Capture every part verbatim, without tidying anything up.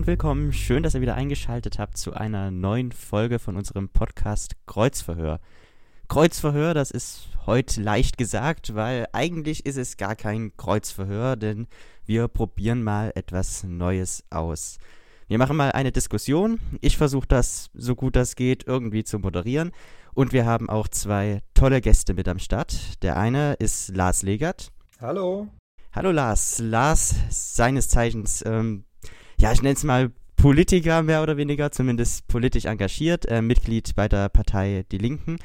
und willkommen. Schön, dass ihr wieder eingeschaltet habt zu einer neuen Folge von unserem Podcast Kreuzverhör. Kreuzverhör, das ist heute leicht gesagt, weil eigentlich ist es gar kein Kreuzverhör, denn wir probieren mal etwas Neues aus. Wir machen mal eine Diskussion. Ich versuche das, so gut das geht, irgendwie zu moderieren. Und wir haben auch zwei tolle Gäste mit am Start. Der eine ist Lars Legert. Hallo. Hallo Lars. Lars, seines Zeichens, ähm, ja, ich nenne es mal Politiker mehr oder weniger, zumindest politisch engagiert, äh, Mitglied bei der Partei Die Linken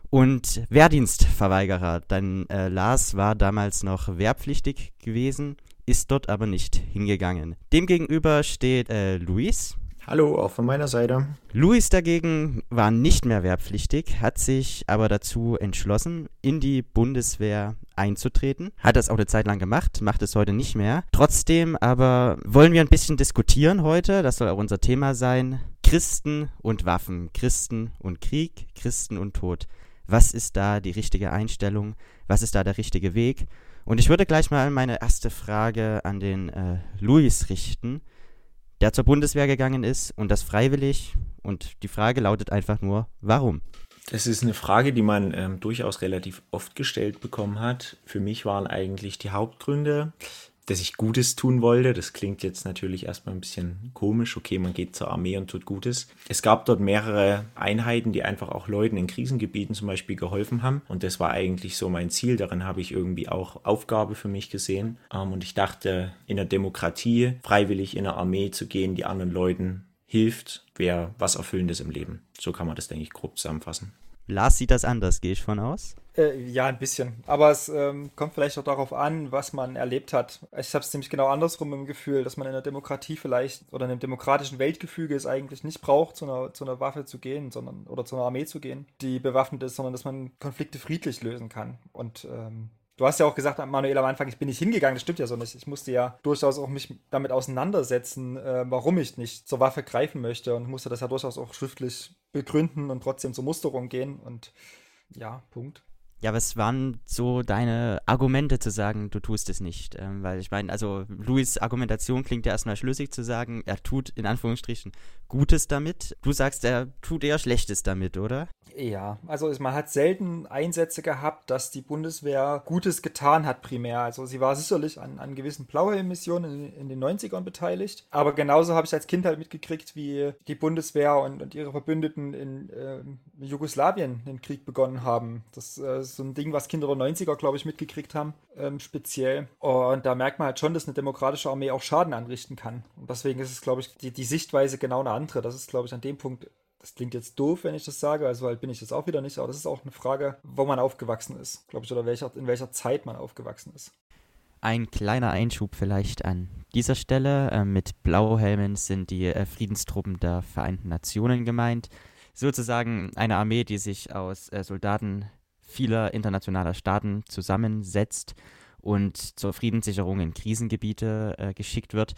und Wehrdienstverweigerer. Denn äh, Lars war damals noch wehrpflichtig gewesen, ist dort aber nicht hingegangen. Demgegenüber steht äh, Luis. Hallo, auch von meiner Seite. Luis dagegen war nicht mehr wehrpflichtig, hat sich aber dazu entschlossen, in die Bundeswehr einzutreten. Hat das auch eine Zeit lang gemacht, macht es heute nicht mehr. Trotzdem aber wollen wir ein bisschen diskutieren heute, das soll auch unser Thema sein. Christen und Waffen, Christen und Krieg, Christen und Tod. Was ist da die richtige Einstellung? Was ist da der richtige Weg? Und ich würde gleich mal meine erste Frage an den äh, Luis richten, der zur Bundeswehr gegangen ist und das freiwillig. Und die Frage lautet einfach nur, warum? Das ist eine Frage, die man ähm, durchaus relativ oft gestellt bekommen hat. Für mich waren eigentlich die Hauptgründe, dass ich Gutes tun wollte. Das klingt jetzt natürlich erstmal ein bisschen komisch. Okay, man geht zur Armee und tut Gutes. Es gab dort mehrere Einheiten, die einfach auch Leuten in Krisengebieten zum Beispiel geholfen haben. Und das war eigentlich so mein Ziel. Darin habe ich irgendwie auch Aufgabe für mich gesehen. Ähm, und ich dachte, in der Demokratie freiwillig in der Armee zu gehen, die anderen Leuten hilft, wäre was Erfüllendes im Leben. So kann man das, denke ich, grob zusammenfassen. Lars sieht das anders, gehe ich von aus? Äh, ja, ein bisschen. Aber es ähm, kommt vielleicht auch darauf an, was man erlebt hat. Ich habe es nämlich genau andersrum im Gefühl, dass man in der Demokratie vielleicht oder in einem demokratischen Weltgefüge es eigentlich nicht braucht, zu einer, zu einer Waffe zu gehen, sondern oder zu einer Armee zu gehen, die bewaffnet ist, sondern dass man Konflikte friedlich lösen kann. Und ähm, du hast ja auch gesagt, Manuel, am Anfang, ich bin nicht hingegangen, das stimmt ja so nicht. Ich musste ja durchaus auch mich damit auseinandersetzen, äh, warum ich nicht zur Waffe greifen möchte und musste das ja durchaus auch schriftlich begründen und trotzdem zur Musterung gehen und ja, Punkt. Ja, was waren so deine Argumente zu sagen, du tust es nicht? Ähm, weil ich meine, also Luis' Argumentation klingt ja erstmal schlüssig zu sagen, er tut in Anführungsstrichen Gutes damit. Du sagst, er tut eher Schlechtes damit, oder? Ja, also man hat selten Einsätze gehabt, dass die Bundeswehr Gutes getan hat primär. Also sie war sicherlich an, an gewissen Blauhelm-Missionen in, in den neunzigern beteiligt. Aber genauso habe ich als Kind halt mitgekriegt, wie die Bundeswehr und, und ihre Verbündeten in äh, Jugoslawien den Krieg begonnen haben. Das äh, ist so ein Ding, was Kinder der neunziger, glaube ich, mitgekriegt haben, ähm, speziell. Und da merkt man halt schon, dass eine demokratische Armee auch Schaden anrichten kann. Und deswegen ist es, glaube ich, die, die Sichtweise genau eine andere. Das ist, glaube ich, an dem Punkt. Das klingt jetzt doof, wenn ich das sage, also halt bin ich das auch wieder nicht, aber das ist auch eine Frage, wo man aufgewachsen ist, glaube ich, oder welcher, in welcher Zeit man aufgewachsen ist. Ein kleiner Einschub vielleicht an dieser Stelle. Äh, mit Blauhelmen sind die äh, Friedenstruppen der Vereinten Nationen gemeint. Sozusagen eine Armee, die sich aus äh, Soldaten vieler internationaler Staaten zusammensetzt und zur Friedenssicherung in Krisengebiete äh, geschickt wird.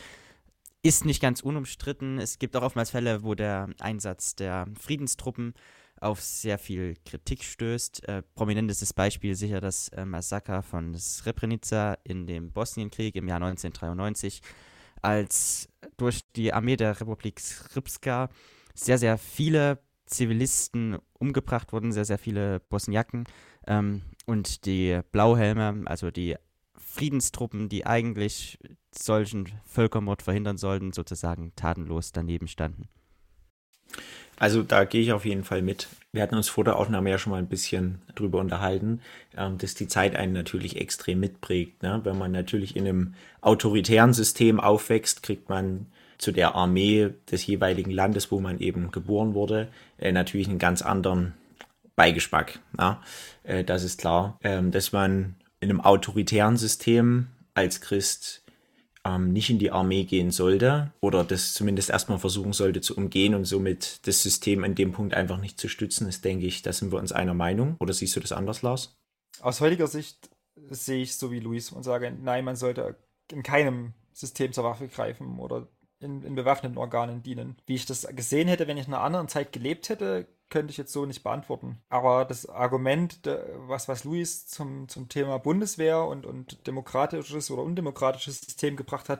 Ist nicht ganz unumstritten. Es gibt auch oftmals Fälle, wo der Einsatz der Friedenstruppen auf sehr viel Kritik stößt. Äh, prominentestes Beispiel sicher das äh, Massaker von Srebrenica in dem Bosnienkrieg im Jahr neunzehnhundertdreiundneunzig, als durch die Armee der Republik Srpska sehr, sehr viele Zivilisten umgebracht wurden, sehr, sehr viele Bosniaken. Ähm, und die Blauhelme, also die Friedenstruppen, die eigentlich solchen Völkermord verhindern sollten, sozusagen tatenlos daneben standen. Also da gehe ich auf jeden Fall mit. Wir hatten uns vor der Aufnahme ja schon mal ein bisschen drüber unterhalten, ähm, dass die Zeit einen natürlich extrem mitprägt. Ne? Wenn man natürlich in einem autoritären System aufwächst, kriegt man zu der Armee des jeweiligen Landes, wo man eben geboren wurde, äh, natürlich einen ganz anderen Beigeschmack. Ja? Äh, das ist klar, ähm, dass man in einem autoritären System als Christ ähm, nicht in die Armee gehen sollte oder das zumindest erstmal versuchen sollte zu umgehen und somit das System an dem Punkt einfach nicht zu stützen, ist, denke ich, da sind wir uns einer Meinung. Oder siehst du das anders, Lars? Aus heutiger Sicht sehe ich so wie Luis und sage, nein, man sollte in keinem System zur Waffe greifen oder in, in bewaffneten Organen dienen. Wie ich das gesehen hätte, wenn ich in einer anderen Zeit gelebt hätte, könnte ich jetzt so nicht beantworten. Aber das Argument, was, was Luis zum, zum Thema Bundeswehr und, und demokratisches oder undemokratisches System gebracht hat,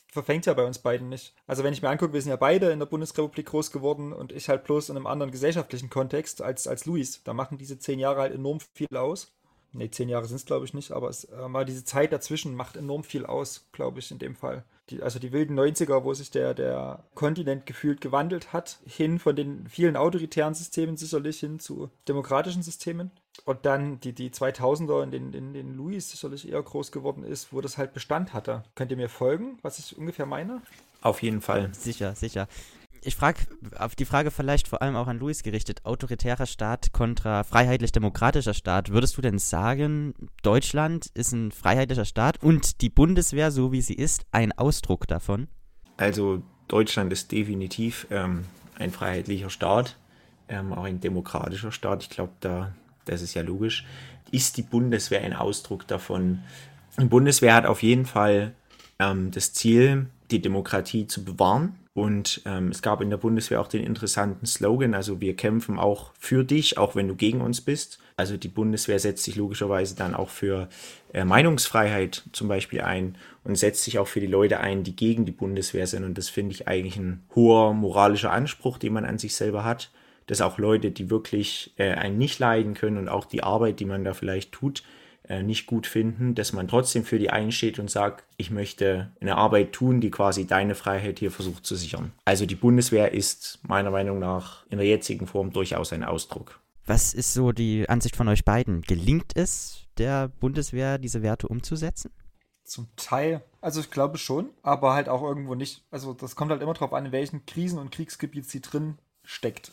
verfängt ja bei uns beiden nicht. Also wenn ich mir angucke, wir sind ja beide in der Bundesrepublik groß geworden und ich halt bloß in einem anderen gesellschaftlichen Kontext als, als Luis. Da machen diese zehn Jahre halt enorm viel aus. Ne, zehn Jahre sind es, glaube ich, nicht, aber es, äh, mal diese Zeit dazwischen macht enorm viel aus, glaube ich, in dem Fall. Die, also die wilden neunziger, wo sich der, der Kontinent gefühlt gewandelt hat, hin von den vielen autoritären Systemen sicherlich hin zu demokratischen Systemen. Und dann die, die zweitausender, in denen in den Luis sicherlich eher groß geworden ist, wo das halt Bestand hatte. Könnt ihr mir folgen, was ich ungefähr meine? Auf jeden Fall. Sicher, sicher. Ich frage auf die Frage vielleicht vor allem auch an Luis gerichtet, autoritärer Staat kontra freiheitlich-demokratischer Staat. Würdest du denn sagen, Deutschland ist ein freiheitlicher Staat und die Bundeswehr, so wie sie ist, ein Ausdruck davon? Also Deutschland ist definitiv ähm, ein freiheitlicher Staat, ähm, auch ein demokratischer Staat. Ich glaube, da, das ist ja logisch. Ist die Bundeswehr ein Ausdruck davon? Die Bundeswehr hat auf jeden Fall ähm, das Ziel, die Demokratie zu bewahren. Und ähm, es gab in der Bundeswehr auch den interessanten Slogan, also wir kämpfen auch für dich, auch wenn du gegen uns bist. Also die Bundeswehr setzt sich logischerweise dann auch für äh, Meinungsfreiheit zum Beispiel ein und setzt sich auch für die Leute ein, die gegen die Bundeswehr sind. Und das finde ich eigentlich ein hoher moralischer Anspruch, den man an sich selber hat, dass auch Leute, die wirklich äh, einen nicht leiden können und auch die Arbeit, die man da vielleicht tut, nicht gut finden, dass man trotzdem für die einsteht und sagt, ich möchte eine Arbeit tun, die quasi deine Freiheit hier versucht zu sichern. Also die Bundeswehr ist meiner Meinung nach in der jetzigen Form durchaus ein Ausdruck. Was ist so die Ansicht von euch beiden? Gelingt es der Bundeswehr, diese Werte umzusetzen? Zum Teil. Also ich glaube schon, aber halt auch irgendwo nicht. Also das kommt halt immer drauf an, in welchen Krisen- und Kriegsgebiet sie drin steckt.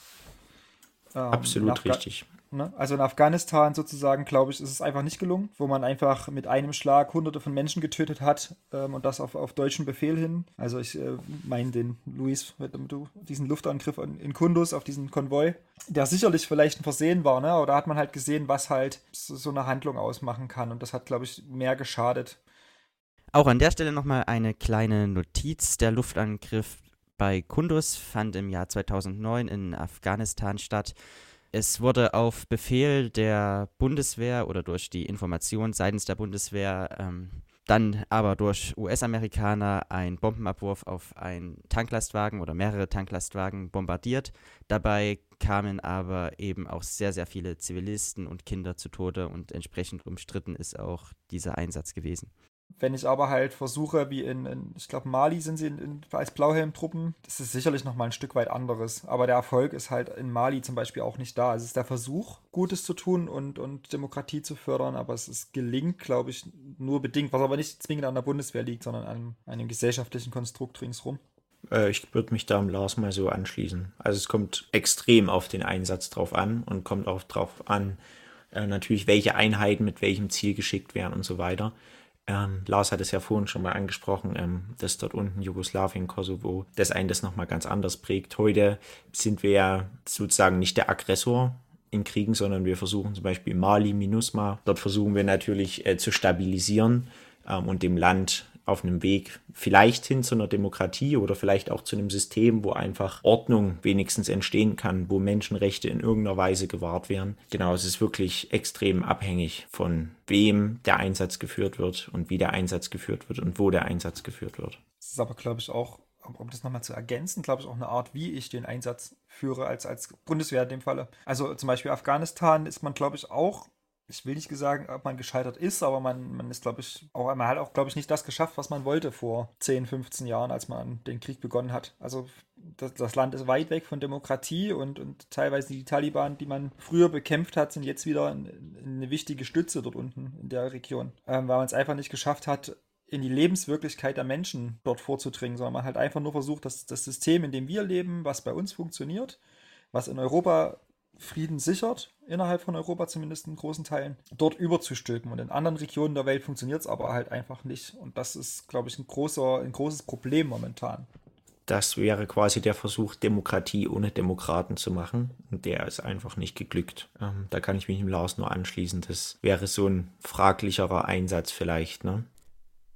Ähm, Absolut Afga- richtig. Ne? Also in Afghanistan sozusagen, glaube ich, ist es einfach nicht gelungen, wo man einfach mit einem Schlag hunderte von Menschen getötet hat ähm, und das auf, auf deutschen Befehl hin. Also ich äh, meine den Luis, du, diesen Luftangriff in, in Kunduz auf diesen Konvoi, der sicherlich vielleicht ein Versehen war, ne? Aber da hat man halt gesehen, was halt so, so eine Handlung ausmachen kann und das hat, glaube ich, mehr geschadet. Auch an der Stelle nochmal eine kleine Notiz. Der Luftangriff bei Kunduz fand im Jahr zweitausendneun in Afghanistan statt. Es wurde auf Befehl der Bundeswehr oder durch die Information seitens der Bundeswehr, ähm, dann aber durch U S-Amerikaner ein Bombenabwurf auf einen Tanklastwagen oder mehrere Tanklastwagen bombardiert. Dabei kamen aber eben auch sehr, sehr viele Zivilisten und Kinder zu Tode und entsprechend umstritten ist auch dieser Einsatz gewesen. Wenn ich aber halt versuche, wie in, in ich glaube, Mali sind sie in, in, als Blauhelm-Truppen, das ist sicherlich nochmal ein Stück weit anderes. Aber der Erfolg ist halt in Mali zum Beispiel auch nicht da. Es ist der Versuch, Gutes zu tun und, und Demokratie zu fördern, aber es ist, gelingt, glaube ich, nur bedingt, was aber nicht zwingend an der Bundeswehr liegt, sondern an einem gesellschaftlichen Konstrukt ringsrum. Äh, ich würde mich da am Lars mal so anschließen. Also es kommt extrem auf den Einsatz drauf an und kommt auch drauf an, äh, natürlich, welche Einheiten mit welchem Ziel geschickt werden und so weiter. Ähm, Lars hat es ja vorhin schon mal angesprochen, ähm, dass dort unten Jugoslawien, Kosovo, dass einen das nochmal ganz anders prägt. Heute sind wir ja sozusagen nicht der Aggressor in Kriegen, sondern wir versuchen zum Beispiel Mali, MINUSMA, dort versuchen wir natürlich äh, zu stabilisieren ähm, und dem Land auf einem Weg vielleicht hin zu einer Demokratie oder vielleicht auch zu einem System, wo einfach Ordnung wenigstens entstehen kann, wo Menschenrechte in irgendeiner Weise gewahrt werden. Genau, es ist wirklich extrem abhängig von wem der Einsatz geführt wird und wie der Einsatz geführt wird und wo der Einsatz geführt wird. Das ist aber, glaube ich, auch, um das nochmal zu ergänzen, glaube ich, auch eine Art, wie ich den Einsatz führe als, als Bundeswehr in dem Falle. Also zum Beispiel Afghanistan ist man, glaube ich, auch, ich will nicht sagen, ob man gescheitert ist, aber man, man ist, glaube ich, auch man hat auch, glaube ich, nicht das geschafft, was man wollte vor zehn, fünfzehn Jahren, als man den Krieg begonnen hat. Also das, das Land ist weit weg von Demokratie und, und teilweise die Taliban, die man früher bekämpft hat, sind jetzt wieder in, in eine wichtige Stütze dort unten in der Region, ähm, weil man es einfach nicht geschafft hat, in die Lebenswirklichkeit der Menschen dort vorzudringen, sondern man hat einfach nur versucht, dass das System, in dem wir leben, was bei uns funktioniert, was in Europa Frieden sichert, innerhalb von Europa zumindest in großen Teilen, dort überzustülpen. Und in anderen Regionen der Welt funktioniert es aber halt einfach nicht. Und das ist, glaube ich, ein, großer, ein großes Problem momentan. Das wäre quasi der Versuch, Demokratie ohne Demokraten zu machen. Und der ist einfach nicht geglückt. Ähm, da kann ich mich dem Lars nur anschließen. Das wäre so ein fraglicherer Einsatz vielleicht, ne?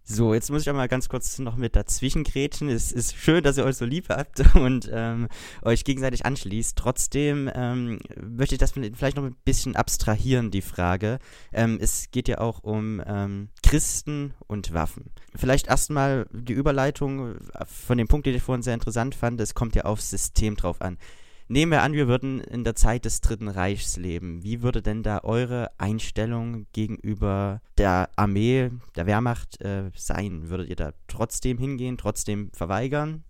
So, jetzt muss ich auch mal ganz kurz noch mit dazwischen grätschen. Es ist schön, dass ihr euch so lieb habt und ähm, euch gegenseitig anschließt. Trotzdem ähm, möchte ich das vielleicht noch ein bisschen abstrahieren, die Frage. Ähm, es geht ja auch um ähm, Christen und Waffen. Vielleicht erstmal die Überleitung von dem Punkt, den ich vorhin sehr interessant fand. Es kommt ja aufs System drauf an. Nehmen wir an, wir würden in der Zeit des Dritten Reichs leben. Wie würde denn da eure Einstellung gegenüber der Armee, der Wehrmacht äh, sein? Würdet ihr da trotzdem hingehen, trotzdem verweigern?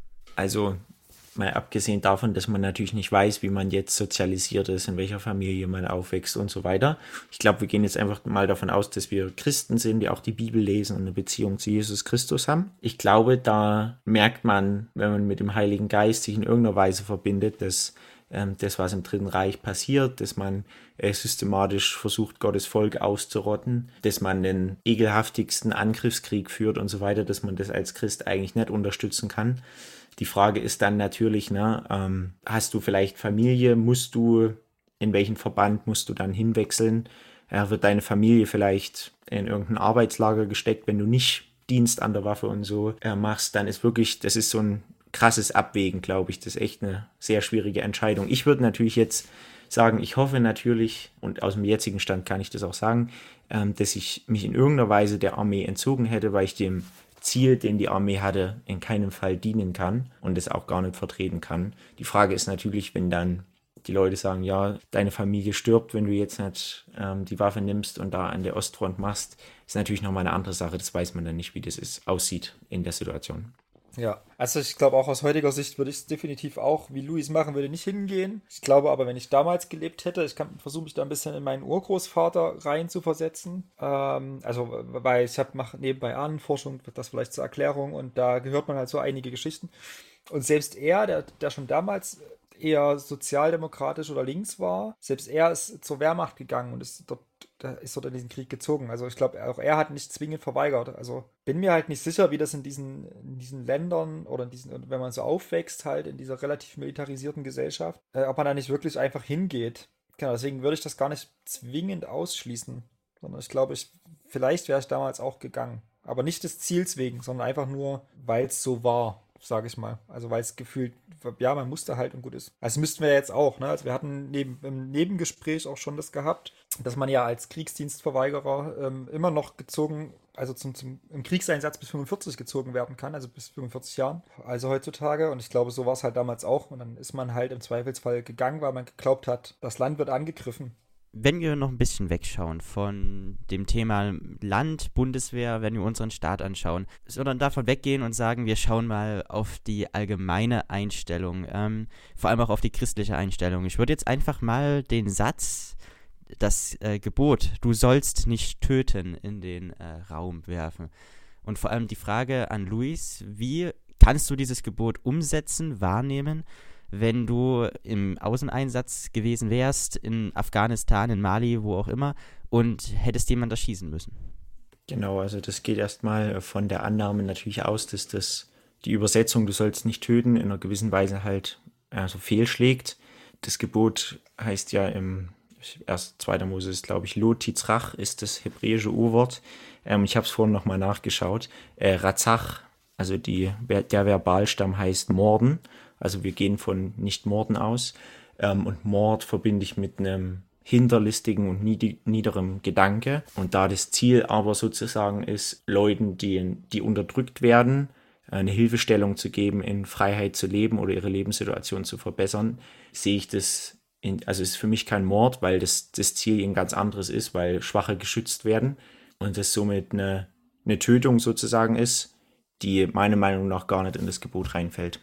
Also mal abgesehen davon, dass man natürlich nicht weiß, wie man jetzt sozialisiert ist, in welcher Familie man aufwächst und so weiter. Ich glaube, wir gehen jetzt einfach mal davon aus, dass wir Christen sind, die auch die Bibel lesen und eine Beziehung zu Jesus Christus haben. Ich glaube, da merkt man, wenn man mit dem Heiligen Geist sich in irgendeiner Weise verbindet, dass ähm, das, was im Dritten Reich passiert, dass man äh, systematisch versucht, Gottes Volk auszurotten, dass man den ekelhaftigsten Angriffskrieg führt und so weiter, dass man das als Christ eigentlich nicht unterstützen kann. Die Frage ist dann natürlich, ne, ähm, hast du vielleicht Familie, musst du, in welchen Verband musst du dann hinwechseln? Äh, wird deine Familie vielleicht in irgendein Arbeitslager gesteckt, wenn du nicht Dienst an der Waffe und so äh, machst, dann ist wirklich, das ist so ein krasses Abwägen, glaube ich. Das ist echt eine sehr schwierige Entscheidung. Ich würde natürlich jetzt sagen, ich hoffe natürlich, und aus dem jetzigen Stand kann ich das auch sagen, ähm, dass ich mich in irgendeiner Weise der Armee entzogen hätte, weil ich dem Ziel, den die Armee hatte, in keinem Fall dienen kann und es auch gar nicht vertreten kann. Die Frage ist natürlich, wenn dann die Leute sagen, ja, deine Familie stirbt, wenn du jetzt nicht ähm, die Waffe nimmst und da an der Ostfront machst, ist natürlich nochmal eine andere Sache. Das weiß man dann nicht, wie das ist, aussieht in der Situation. Ja, also ich glaube auch aus heutiger Sicht würde ich es definitiv auch, wie Luis machen würde, nicht hingehen. Ich glaube aber, wenn ich damals gelebt hätte, ich kann versuche mich da ein bisschen in meinen Urgroßvater rein zu versetzen. Ähm, also, weil ich habe mache nebenbei Ahnenforschung, das vielleicht zur Erklärung, und da gehört man halt so einige Geschichten. Und selbst er, der, der schon damals eher sozialdemokratisch oder links war, selbst er ist zur Wehrmacht gegangen und ist dort, ist dort in diesen Krieg gezogen. Also ich glaube, auch er hat nicht zwingend verweigert. Also bin mir halt nicht sicher, wie das in diesen, in diesen Ländern oder in diesen, wenn man so aufwächst, halt in dieser relativ militarisierten Gesellschaft, äh, ob man da nicht wirklich einfach hingeht. Genau, deswegen würde ich das gar nicht zwingend ausschließen. Sondern ich glaube, ich, vielleicht wäre ich damals auch gegangen. Aber nicht des Ziels wegen, sondern einfach nur, weil es so war, sage ich mal. Also weil es gefühlt, ja, man musste halt und gut ist. Also müssten wir jetzt auch, ne? Also wir hatten neben, im Nebengespräch auch schon das gehabt, dass man ja als Kriegsdienstverweigerer ähm, immer noch gezogen, also zum, zum, im Kriegseinsatz bis fünfundvierzig gezogen werden kann, also bis fünfundvierzig Jahren. Also heutzutage. Und ich glaube, so war es halt damals auch. Und dann ist man halt im Zweifelsfall gegangen, weil man geglaubt hat, das Land wird angegriffen. Wenn wir noch ein bisschen wegschauen von dem Thema Land, Bundeswehr, wenn wir unseren Staat anschauen, sondern davon weggehen und sagen, wir schauen mal auf die allgemeine Einstellung, ähm, vor allem auch auf die christliche Einstellung. Ich würde jetzt einfach mal den Satz, das äh, Gebot, du sollst nicht töten, in den äh, Raum werfen. Und vor allem die Frage an Luis, wie kannst du dieses Gebot umsetzen, wahrnehmen, wenn du im Außeneinsatz gewesen wärst, in Afghanistan, in Mali, wo auch immer, und hättest jemand erschießen müssen? Genau, also das geht erstmal von der Annahme natürlich aus, dass das die Übersetzung, du sollst nicht töten, in einer gewissen Weise halt also fehlschlägt. Das Gebot heißt ja im erst zweiter Mose ist, glaube ich, Lo Titzrach ist das hebräische Urwort. Ähm, ich habe es vorhin nochmal nachgeschaut. Äh, Razach, also die, der Verbalstamm heißt Morden. Also wir gehen von Nicht-Morden aus. Ähm, und Mord verbinde ich mit einem hinterlistigen und nied- niederem Gedanke. Und da das Ziel aber sozusagen ist, Leuten, die, die unterdrückt werden, eine Hilfestellung zu geben, in Freiheit zu leben oder ihre Lebenssituation zu verbessern, sehe ich das, in, also es ist für mich kein Mord, weil das, das Ziel ein ganz anderes ist, weil Schwache geschützt werden und das somit eine, eine Tötung sozusagen ist, die meiner Meinung nach gar nicht in das Gebot reinfällt.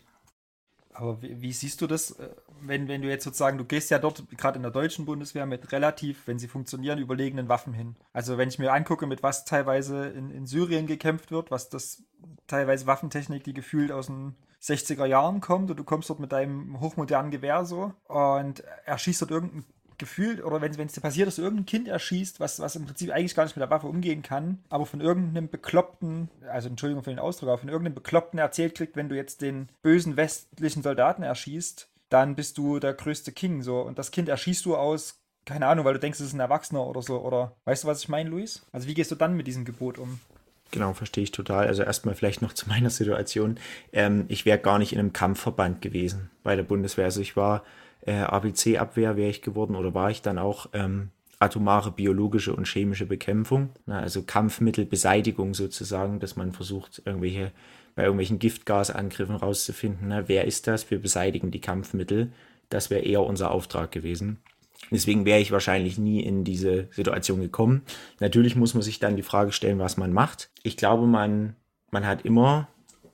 Aber wie, wie siehst du das, wenn, wenn du jetzt sozusagen, du gehst ja dort gerade in der deutschen Bundeswehr mit relativ, wenn sie funktionieren, überlegenen Waffen hin. Also wenn ich mir angucke, mit was teilweise in, in Syrien gekämpft wird, was das teilweise Waffentechnik, die gefühlt aus den sechziger Jahren kommt, und du kommst dort mit deinem hochmodernen Gewehr so und erschießt dort irgendein Gefühl, oder wenn es dir passiert, dass du irgendein Kind erschießt, was, was im Prinzip eigentlich gar nicht mit der Waffe umgehen kann, aber von irgendeinem Bekloppten, also Entschuldigung für den Ausdruck, aber von irgendeinem Bekloppten erzählt kriegt, wenn du jetzt den bösen westlichen Soldaten erschießt, dann bist du der größte King, so. Und das Kind erschießt du aus, keine Ahnung, weil du denkst, es ist ein Erwachsener oder so, oder, weißt du, was ich meine, Luis? Also wie gehst du dann mit diesem Gebot um? Genau, verstehe ich total. Also erstmal vielleicht noch zu meiner Situation. Ähm, ich wäre gar nicht in einem Kampfverband gewesen bei der Bundeswehr. Also ich war äh, A B C-Abwehr wäre ich geworden oder war ich dann auch ähm, atomare biologische und chemische Bekämpfung. Na, also Kampfmittelbeseitigung sozusagen, dass man versucht, irgendwelche bei irgendwelchen Giftgasangriffen rauszufinden, na, wer ist das? Wir beseitigen die Kampfmittel. Das wäre eher unser Auftrag gewesen. Deswegen wäre ich wahrscheinlich nie in diese Situation gekommen. Natürlich muss man sich dann die Frage stellen, was man macht. Ich glaube, man, man hat immer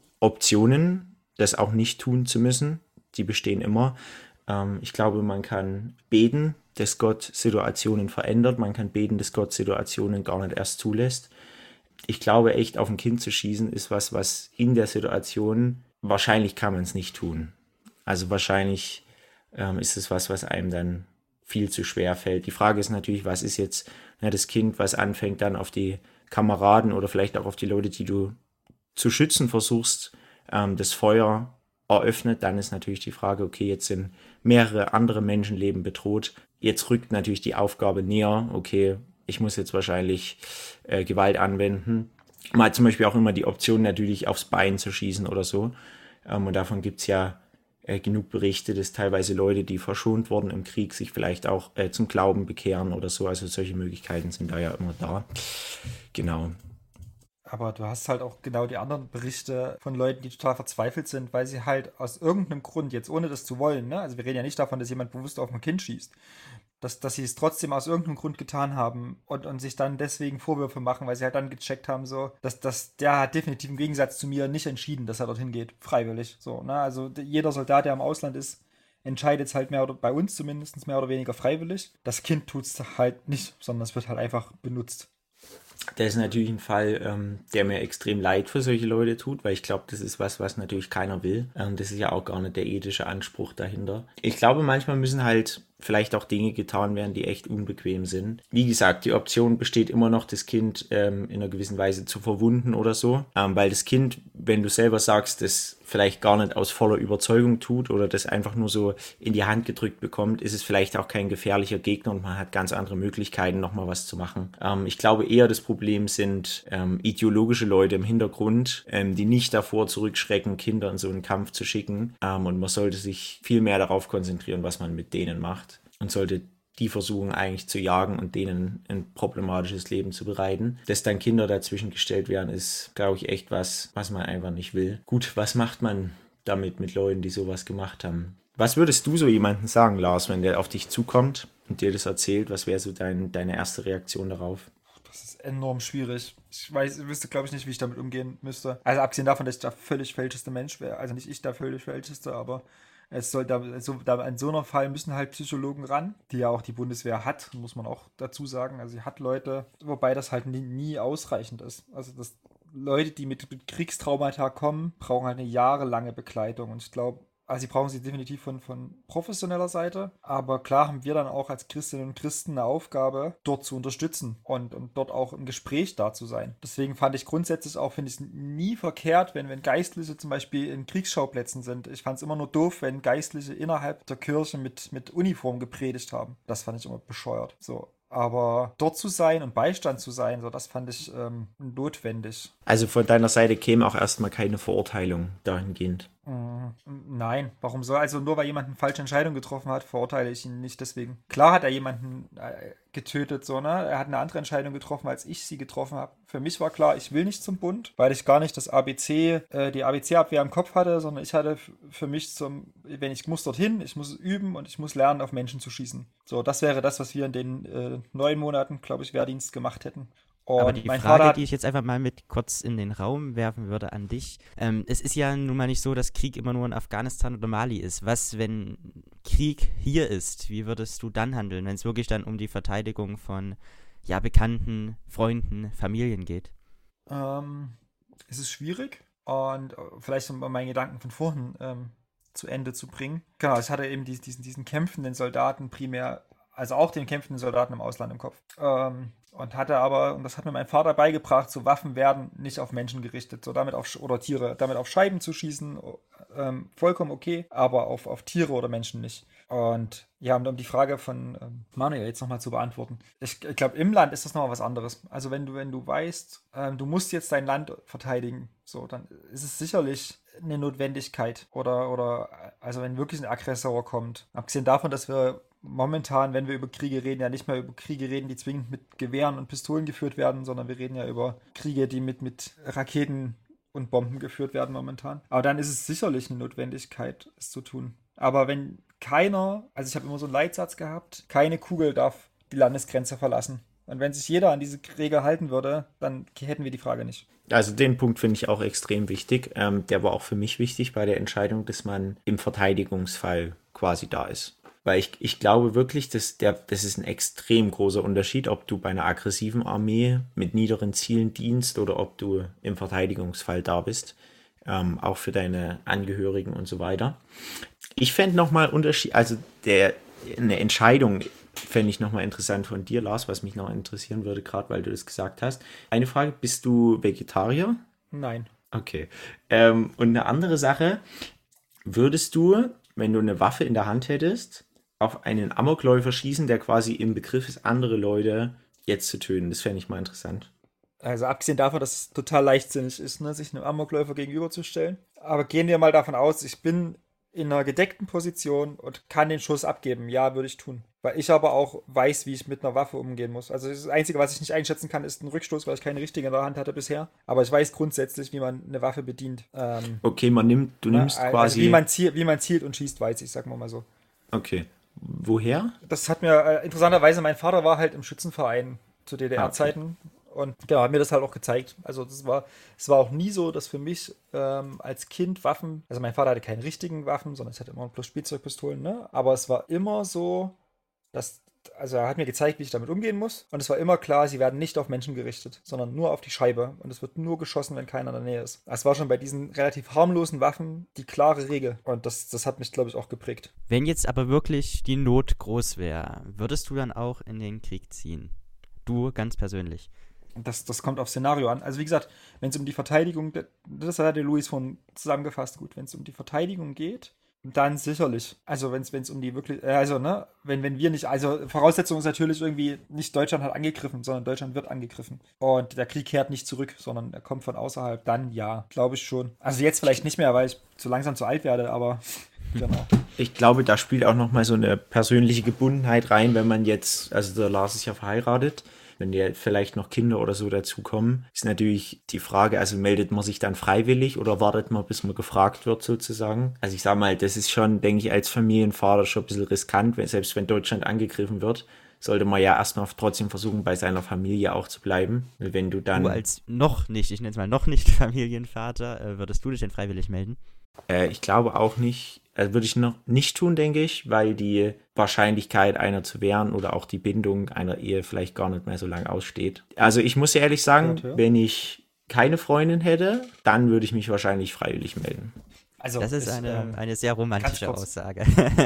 Optionen, das auch nicht tun zu müssen. Die bestehen immer. Ähm, ich glaube, man kann beten, dass Gott Situationen verändert. Man kann beten, dass Gott Situationen gar nicht erst zulässt. Ich glaube, echt auf ein Kind zu schießen, ist was, was in der Situation, wahrscheinlich kann man es nicht tun. Also wahrscheinlich ähm, ist es was, was einem dann viel zu schwer fällt. Die Frage ist natürlich, was ist jetzt ja, das Kind, was anfängt dann auf die Kameraden oder vielleicht auch auf die Leute, die du zu schützen versuchst, ähm, das Feuer eröffnet, dann ist natürlich die Frage, okay, jetzt sind mehrere andere Menschenleben bedroht. Jetzt rückt natürlich die Aufgabe näher, okay, ich muss jetzt wahrscheinlich äh, Gewalt anwenden. Man hat zum Beispiel auch immer die Option, natürlich aufs Bein zu schießen oder so. Ähm, und davon gibt es ja äh, genug Berichte, dass teilweise Leute, die verschont wurden im Krieg, sich vielleicht auch äh, zum Glauben bekehren oder so. Also solche Möglichkeiten sind da ja immer da. Genau. Aber du hast halt auch genau die anderen Berichte von Leuten, die total verzweifelt sind, weil sie halt aus irgendeinem Grund, jetzt ohne das zu wollen, ne? Also wir reden ja nicht davon, dass jemand bewusst auf ein Kind schießt, dass, dass sie es trotzdem aus irgendeinem Grund getan haben und, und sich dann deswegen Vorwürfe machen, weil sie halt dann gecheckt haben, so, dass, dass der hat definitiv im Gegensatz zu mir nicht entschieden, dass er dorthin geht, freiwillig. So, ne? Also d- jeder Soldat, der im Ausland ist, entscheidet es halt mehr oder bei uns zumindest mehr oder weniger freiwillig. Das Kind tut es halt nicht, sondern es wird halt einfach benutzt. Das ist natürlich ein Fall, ähm, der mir extrem leid für solche Leute tut, weil ich glaube, das ist was, was natürlich keiner will. Ähm, das ist ja auch gar nicht der ethische Anspruch dahinter. Ich glaube, manchmal müssen halt vielleicht auch Dinge getan werden, die echt unbequem sind. Wie gesagt, die Option besteht immer noch, das Kind ähm, in einer gewissen Weise zu verwunden oder so, ähm, weil das Kind, wenn du selber sagst, das vielleicht gar nicht aus voller Überzeugung tut oder das einfach nur so in die Hand gedrückt bekommt, ist es vielleicht auch kein gefährlicher Gegner und man hat ganz andere Möglichkeiten, nochmal was zu machen. Ähm, ich glaube eher, das Problem sind ähm, ideologische Leute im Hintergrund, ähm, die nicht davor zurückschrecken, Kinder in so einen Kampf zu schicken, ähm, und man sollte sich viel mehr darauf konzentrieren, was man mit denen macht. Und sollte die versuchen eigentlich zu jagen und denen ein problematisches Leben zu bereiten. Dass dann Kinder dazwischen gestellt werden, ist, glaube ich, echt was, was man einfach nicht will. Gut, was macht man damit mit Leuten, die sowas gemacht haben? Was würdest du so jemandem sagen, Lars, wenn der auf dich zukommt und dir das erzählt? Was wäre so dein, deine erste Reaktion darauf? Das ist enorm schwierig. Ich weiß, wüsste, glaube ich, nicht, wie ich damit umgehen müsste. Also abgesehen davon, dass ich der völlig falscheste Mensch wäre. Also nicht ich der völlig falscheste, aber es soll da, so, da in so einem Fall müssen halt Psychologen ran, die ja auch die Bundeswehr hat, muss man auch dazu sagen. Also sie hat Leute, wobei das halt nie, nie ausreichend ist. Also das Leute, die mit, mit Kriegstraumata kommen, brauchen halt eine jahrelange Begleitung. Und ich glaube, also sie brauchen sie definitiv von, von professioneller Seite, aber klar haben wir dann auch als Christinnen und Christen eine Aufgabe, dort zu unterstützen und, und dort auch im Gespräch da zu sein. Deswegen fand ich grundsätzlich auch, finde ich es nie verkehrt, wenn, wenn Geistliche zum Beispiel in Kriegsschauplätzen sind. Ich fand es immer nur doof, wenn Geistliche innerhalb der Kirche mit, mit Uniform gepredigt haben. Das fand ich immer bescheuert. So. Aber dort zu sein und Beistand zu sein, so das fand ich ähm, notwendig. Also von deiner Seite käme auch erstmal keine Verurteilung dahingehend. Mm, Nein, warum soll? Also nur weil jemand eine falsche Entscheidung getroffen hat, verurteile ich ihn nicht deswegen. Klar hat er jemanden äh, getötet, so, ne? Er hat eine andere Entscheidung getroffen, als ich sie getroffen habe. Für mich war klar, ich will nicht zum Bund, weil ich gar nicht das A B C, äh, die A B C-Abwehr im Kopf hatte, sondern ich hatte f- für mich zum, wenn ich muss dorthin, ich muss üben und ich muss lernen, auf Menschen zu schießen. So, das wäre das, was wir in den äh, neun Monaten, glaube ich, Wehrdienst gemacht hätten. Aber Und die mein Vater Frage, hat. die ich jetzt einfach mal mit kurz in den Raum werfen würde an dich, ähm, es ist ja nun mal nicht so, dass Krieg immer nur in Afghanistan oder Mali ist. Was, wenn Krieg hier ist? Wie würdest du dann handeln, wenn es wirklich dann um die Verteidigung von, ja, Bekannten, Freunden, Familien geht? Ähm, es ist schwierig und äh, vielleicht um meinen Gedanken von vorhin ähm, zu Ende zu bringen. Genau, ich hatte eben die, diesen, diesen kämpfenden Soldaten primär also auch den kämpfenden Soldaten im Ausland im Kopf. Ähm, und hatte aber, und das hat mir mein Vater beigebracht, so Waffen werden nicht auf Menschen gerichtet, so damit auf, oder Tiere, damit auf Scheiben zu schießen, ähm, vollkommen okay, aber auf, auf Tiere oder Menschen nicht. Und ja, um die Frage von ähm, Manuel jetzt nochmal zu beantworten. Ich, ich glaube, im Land ist das nochmal was anderes. Also wenn du, wenn du weißt, ähm, du musst jetzt dein Land verteidigen, so, dann ist es sicherlich eine Notwendigkeit. Oder, oder also wenn wirklich ein Aggressor kommt. Abgesehen davon, dass wir momentan, wenn wir über Kriege reden, ja nicht mehr über Kriege reden, die zwingend mit Gewehren und Pistolen geführt werden, sondern wir reden ja über Kriege, die mit, mit Raketen und Bomben geführt werden momentan. Aber dann ist es sicherlich eine Notwendigkeit, es zu tun. Aber wenn keiner, also ich habe immer so einen Leitsatz gehabt, keine Kugel darf die Landesgrenze verlassen. Und wenn sich jeder an diese Regel halten würde, dann hätten wir die Frage nicht. Also den Punkt finde ich auch extrem wichtig. Ähm, der war auch für mich wichtig bei der Entscheidung, dass man im Verteidigungsfall quasi da ist. Weil ich, ich glaube wirklich, dass der, das ist ein extrem großer Unterschied, ob du bei einer aggressiven Armee mit niederen Zielen dienst oder ob du im Verteidigungsfall da bist. Ähm, auch für deine Angehörigen und so weiter. Ich fände nochmal Unterschied, also der, eine Entscheidung fände ich nochmal interessant von dir, Lars, was mich noch interessieren würde, gerade weil du das gesagt hast. Eine Frage, bist du Vegetarier? Nein. Okay. Ähm, und eine andere Sache, würdest du, wenn du eine Waffe in der Hand hättest, auf einen Amokläufer schießen, der quasi im Begriff ist, andere Leute jetzt zu töten? Das fände ich mal interessant. Also abgesehen davon, dass es total leichtsinnig ist, ne, sich einem Amokläufer gegenüberzustellen. Aber gehen wir mal davon aus, ich bin in einer gedeckten Position und kann den Schuss abgeben. Ja, würde ich tun. Weil ich aber auch weiß, wie ich mit einer Waffe umgehen muss. Also das Einzige, was ich nicht einschätzen kann, ist ein Rückstoß, weil ich keine richtige in der Hand hatte bisher. Aber ich weiß grundsätzlich, wie man eine Waffe bedient. Ähm, okay, man nimmt, du nimmst also quasi... wie man, ziel, wie man zielt und schießt, weiß ich, sagen wir mal so. Okay. Woher? Das hat mir, äh, interessanterweise, mein Vater war halt im Schützenverein zu D D R-Zeiten. Okay. Und genau, hat mir das halt auch gezeigt. Also das war, es war auch nie so, dass für mich ähm, als Kind Waffen, also mein Vater hatte keine richtigen Waffen, sondern es hatte immer bloß Spielzeugpistolen, ne? Aber es war immer so, dass, also er hat mir gezeigt, wie ich damit umgehen muss. Und es war immer klar, sie werden nicht auf Menschen gerichtet, sondern nur auf die Scheibe. Und es wird nur geschossen, wenn keiner in der Nähe ist. Es war schon bei diesen relativ harmlosen Waffen die klare Regel. Und das, das hat mich, glaube ich, auch geprägt. Wenn jetzt aber wirklich die Not groß wäre, würdest du dann auch in den Krieg ziehen? Du ganz persönlich. Das, das kommt aufs Szenario an. Also wie gesagt, wenn es um die Verteidigung, das hat der Luis von zusammengefasst, gut, wenn es um die Verteidigung geht, dann sicherlich. Also wenn es um die wirklich, also ne, wenn, wenn wir nicht, also Voraussetzung ist natürlich irgendwie, nicht Deutschland hat angegriffen, sondern Deutschland wird angegriffen. Und der Krieg kehrt nicht zurück, sondern er kommt von außerhalb, dann ja, glaube ich schon. Also jetzt vielleicht nicht mehr, weil ich zu langsam zu alt werde, aber genau. Ich glaube, da spielt auch nochmal so eine persönliche Gebundenheit rein, wenn man jetzt, also der Lars ist ja verheiratet, wenn ja vielleicht noch Kinder oder so dazukommen, ist natürlich die Frage, also meldet man sich dann freiwillig oder wartet man, bis man gefragt wird sozusagen? Also ich sage mal, das ist schon, denke ich, als Familienvater schon ein bisschen riskant, weil selbst wenn Deutschland angegriffen wird, sollte man ja erstmal trotzdem versuchen, bei seiner Familie auch zu bleiben. Wenn du dann... Du als noch nicht, ich nenne es mal noch nicht Familienvater, äh, würdest du dich denn freiwillig melden? Äh, ich glaube auch nicht, also würde ich noch nicht tun, denke ich, weil die Wahrscheinlichkeit, einer zu wehren oder auch die Bindung einer Ehe vielleicht gar nicht mehr so lange aussteht. Also ich muss ehrlich sagen, ja, ja. wenn ich keine Freundin hätte, dann würde ich mich wahrscheinlich freiwillig melden. Also das ist, ist eine, ähm, eine sehr romantische Aussage.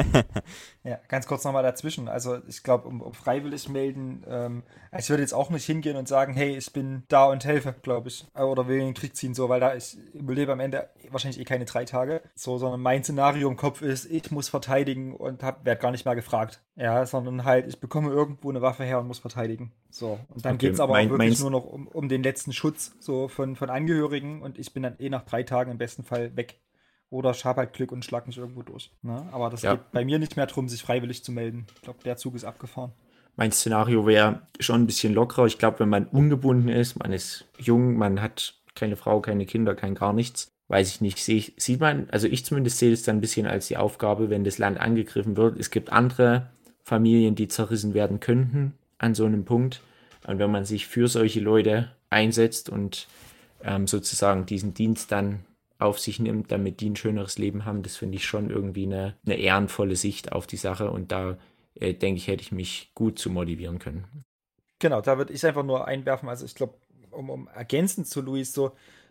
Ja, ganz kurz nochmal dazwischen. Also ich glaube, um, um freiwillig melden, ähm, ich würde jetzt auch nicht hingehen und sagen, hey, ich bin da und helfe, glaube ich. Oder will in den Krieg ziehen, so, weil da ich überlebe am Ende wahrscheinlich eh keine drei Tage. So, sondern mein Szenario im Kopf ist, ich muss verteidigen und werde gar nicht mehr gefragt. Ja, sondern halt, ich bekomme irgendwo eine Waffe her und muss verteidigen. So. Und dann okay, geht es aber mein, auch wirklich nur noch um, um den letzten Schutz so von, von Angehörigen und ich bin dann eh nach drei Tagen im besten Fall weg. Oder ich habe halt Glück und schlag mich irgendwo durch. Ne? Aber das ja. geht bei mir nicht mehr darum, sich freiwillig zu melden. Ich glaube, der Zug ist abgefahren. Mein Szenario wäre schon ein bisschen lockerer. Ich glaube, wenn man ungebunden ist, man ist jung, man hat keine Frau, keine Kinder, kein gar nichts, weiß ich nicht, seh, sieht man, also ich zumindest sehe es dann ein bisschen als die Aufgabe, wenn das Land angegriffen wird. Es gibt andere Familien, die zerrissen werden könnten an so einem Punkt. Und wenn man sich für solche Leute einsetzt und ähm, sozusagen diesen Dienst dann auf sich nimmt, damit die ein schöneres Leben haben, das finde ich schon irgendwie eine, eine ehrenvolle Sicht auf die Sache und da äh, denke ich, hätte ich mich gut zu motivieren können. Genau, da würde ich einfach nur einwerfen, also ich glaube, um, um ergänzend zu Luis so,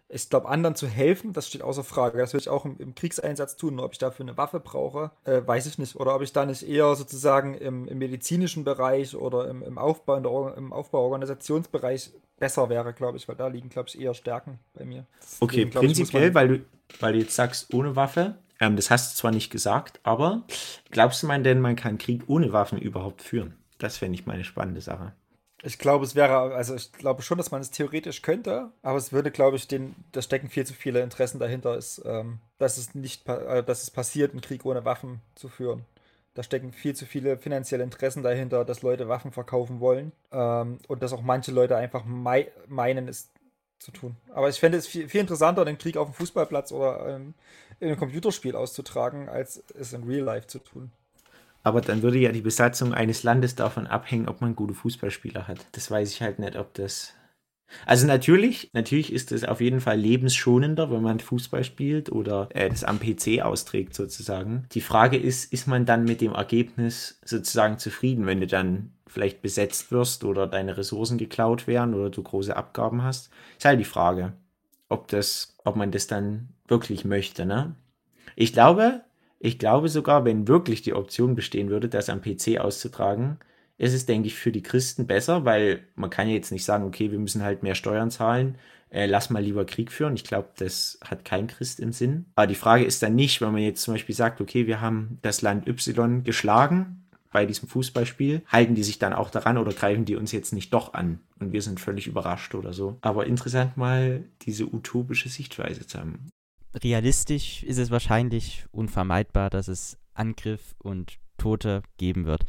Ich glaube, anderen zu helfen, das steht außer Frage. Das würde ich auch im, im Kriegseinsatz tun. Ob ich dafür eine Waffe brauche, äh, weiß ich nicht. Oder ob ich da nicht eher sozusagen im, im medizinischen Bereich oder im, im Aufbau, in der, Or- im Aufbau-Organisationsbereich besser wäre, glaube ich, weil da liegen, glaube ich, eher Stärken bei mir. Okay, Deswegen, glaub ich, muss prinzipiell, man- weil du, weil du jetzt sagst, ohne Waffe, ähm, das hast du zwar nicht gesagt, aber glaubst du man denn, man kann Krieg ohne Waffen überhaupt führen? Das fände ich mal eine spannende Sache. Ich glaube, es wäre, also ich glaube schon, dass man es theoretisch könnte, aber es würde, glaube ich, den, da stecken viel zu viele Interessen dahinter, ist, ähm, dass es nicht, pa- äh, dass es passiert, einen Krieg ohne Waffen zu führen. Da stecken viel zu viele finanzielle Interessen dahinter, dass Leute Waffen verkaufen wollen, ähm, und dass auch manche Leute einfach mei meinen, es zu tun. Aber ich fände es viel, viel interessanter, den Krieg auf dem Fußballplatz oder ähm, in einem Computerspiel auszutragen, als es in Real Life zu tun. Aber dann würde ja die Besatzung eines Landes davon abhängen, ob man gute Fußballspieler hat. Das weiß ich halt nicht, ob das. Also natürlich, natürlich ist es auf jeden Fall lebensschonender, wenn man Fußball spielt oder äh, das am P C austrägt sozusagen. Die Frage ist, ist man dann mit dem Ergebnis sozusagen zufrieden, wenn du dann vielleicht besetzt wirst oder deine Ressourcen geklaut werden oder du große Abgaben hast? Ist halt die Frage, ob das, ob man das dann wirklich möchte, ne? Ich glaube, ich glaube sogar, wenn wirklich die Option bestehen würde, das am P C auszutragen, ist es, denke ich, für die Christen besser, weil man kann ja jetzt nicht sagen, okay, wir müssen halt mehr Steuern zahlen, äh, lass mal lieber Krieg führen. Ich glaube, das hat kein Christ im Sinn. Aber die Frage ist dann nicht, wenn man jetzt zum Beispiel sagt, okay, wir haben das Land Y geschlagen bei diesem Fußballspiel, halten die sich dann auch daran oder greifen die uns jetzt nicht doch an und wir sind völlig überrascht oder so. Aber interessant mal diese utopische Sichtweise zu haben. Realistisch ist es wahrscheinlich unvermeidbar, dass es Angriff und Tote geben wird.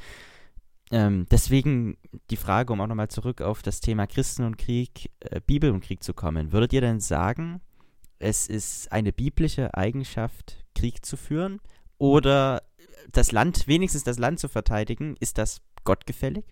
Ähm, deswegen die Frage, um auch nochmal zurück auf das Thema Christen und Krieg, äh, Bibel und Krieg zu kommen. Würdet ihr denn sagen, es ist eine biblische Eigenschaft, Krieg zu führen? Oder das Land, wenigstens das Land zu verteidigen, ist das gottgefällig?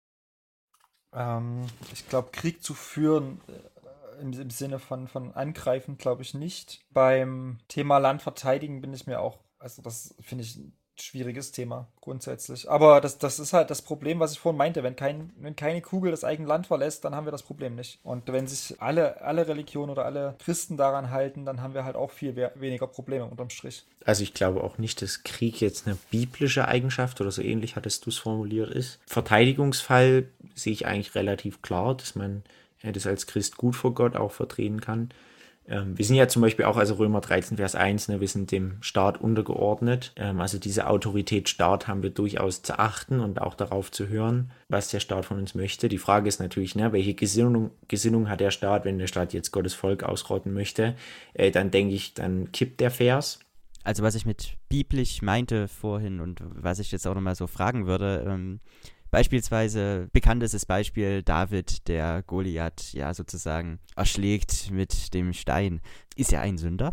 Ähm, ich glaube, Krieg zu führen äh, im, im Sinne von, von angreifen, glaube ich nicht. Beim Thema Land verteidigen bin ich mir auch, also das finde ich ein schwieriges Thema grundsätzlich. Aber das, das ist halt das Problem, was ich vorhin meinte. Wenn, kein, wenn keine Kugel das eigene Land verlässt, dann haben wir das Problem nicht. Und wenn sich alle, alle Religionen oder alle Christen daran halten, dann haben wir halt auch viel we weniger Probleme unterm Strich. Also ich glaube auch nicht, dass Krieg jetzt eine biblische Eigenschaft oder so ähnlich hattest du es formuliert ist. Verteidigungsfall sehe ich eigentlich relativ klar, dass man ja, das als Christ gut vor Gott auch vertreten kann. Ähm, wir sind ja zum Beispiel auch, also Römer dreizehn, Vers eins, ne, wir sind dem Staat untergeordnet. Ähm, also diese Autorität Staat haben wir durchaus zu achten und auch darauf zu hören, was der Staat von uns möchte. Die Frage ist natürlich, ne, welche Gesinnung, Gesinnung hat der Staat, wenn der Staat jetzt Gottes Volk ausrotten möchte? Äh, dann denke ich, dann kippt der Vers. Also was ich mit biblisch meinte vorhin und was ich jetzt auch nochmal so fragen würde, ähm, beispielsweise, bekanntestes Beispiel, David, der Goliath ja sozusagen erschlägt mit dem Stein. Ist er ein Sünder?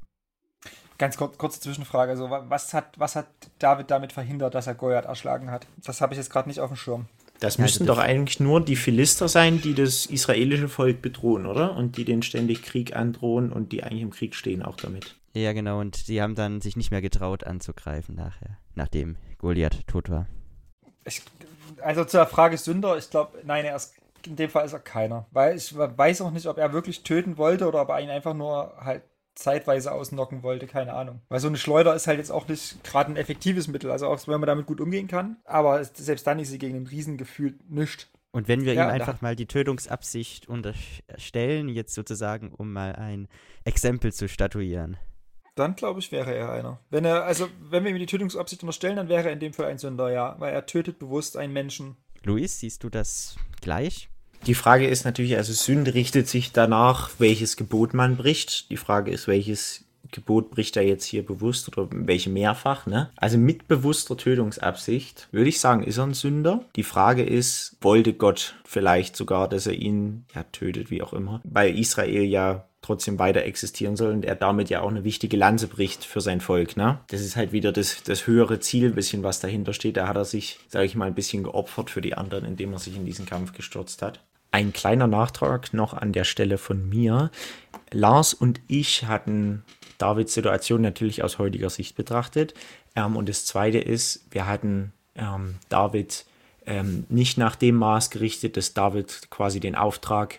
Ganz kur kurze Zwischenfrage, also wa- was hat, was hat David damit verhindert, dass er Goliath erschlagen hat? Das habe ich jetzt gerade nicht auf dem Schirm. Das Ja, müssten also doch das- eigentlich nur die Philister sein, die das israelische Volk bedrohen, oder? Und die denen ständig Krieg androhen und die eigentlich im Krieg stehen auch damit. Ja, genau, und sie haben dann sich nicht mehr getraut anzugreifen nachher, nachdem Goliath tot war. Ich, also zur Frage Sünder, ich glaube, nein, er ist, in dem Fall ist er keiner. Weil ich weiß auch nicht, ob er wirklich töten wollte oder ob er ihn einfach nur halt zeitweise ausnocken wollte, keine Ahnung. Weil so eine Schleuder ist halt jetzt auch nicht gerade ein effektives Mittel, also auch wenn man damit gut umgehen kann, aber es- selbst dann ist sie gegen den Riesen gefühlt nichts. Und wenn wir Ja, ihm da- einfach mal die Tötungsabsicht unterstellen, jetzt sozusagen, um mal ein Exempel zu statuieren. Dann glaube ich, wäre er einer. Wenn er, also wenn wir ihm die Tötungsabsicht unterstellen, dann wäre er in dem Fall ein Sünder, ja, weil er tötet bewusst einen Menschen. Luis, siehst du das gleich? Die Frage ist natürlich, also Sünde richtet sich danach, welches Gebot man bricht. Die Frage ist, welches Gebot bricht er jetzt hier bewusst oder welche mehrfach, ne? Also mit bewusster Tötungsabsicht, würde ich sagen, ist er ein Sünder. Die Frage ist, wollte Gott vielleicht sogar, dass er ihn ja tötet, wie auch immer, weil Israel ja trotzdem weiter existieren soll und er damit ja auch eine wichtige Lanze bricht für sein Volk, ne? Das ist halt wieder das, das höhere Ziel, ein bisschen was dahinter steht. Da hat er sich, sage ich mal, ein bisschen geopfert für die anderen, indem er sich in diesen Kampf gestürzt hat. Ein kleiner Nachtrag noch an der Stelle von mir. Lars und ich hatten Davids Situation natürlich aus heutiger Sicht betrachtet. Ähm, und das Zweite ist, wir hatten ähm, David ähm, nicht nach dem Maß gerichtet, dass David quasi den Auftrag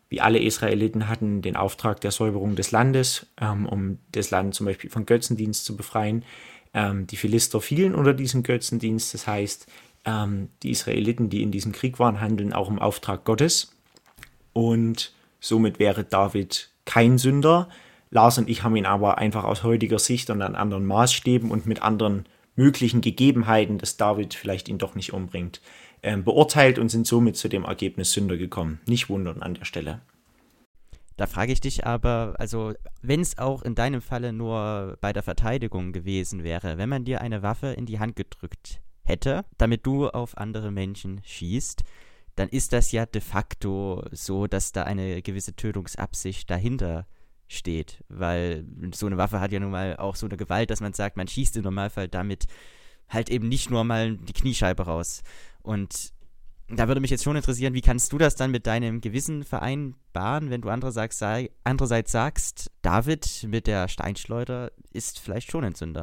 wie alle Israeliten hatten den Auftrag der Säuberung des Landes, ähm, um das Land zum Beispiel von Götzendienst zu befreien. Ähm, die Philister fielen unter diesen Götzendienst, das heißt, ähm, die Israeliten, die in diesem Krieg waren, handeln auch im Auftrag Gottes. Und somit wäre David kein Sünder. Lars und ich haben ihn aber einfach aus heutiger Sicht und an anderen Maßstäben und mit anderen möglichen Gegebenheiten, dass David vielleicht ihn doch nicht umbringt, ähm, beurteilt und sind somit zu dem Ergebnis Sünder gekommen. Nicht wundern an der Stelle. Da frage ich dich aber, also wenn es auch in deinem Falle nur bei der Verteidigung gewesen wäre, wenn man dir eine Waffe in die Hand gedrückt hätte, damit du auf andere Menschen schießt, dann ist das ja de facto so, dass da eine gewisse Tötungsabsicht dahinter steht, weil so eine Waffe hat ja nun mal auch so eine Gewalt, dass man sagt, man schießt im Normalfall damit halt eben nicht nur mal die Kniescheibe raus. Und da würde mich jetzt schon interessieren, wie kannst du das dann mit deinem Gewissen vereinbaren, wenn du andererseits, sei, andererseits sagst, David mit der Steinschleuder ist vielleicht schon ein Sünder?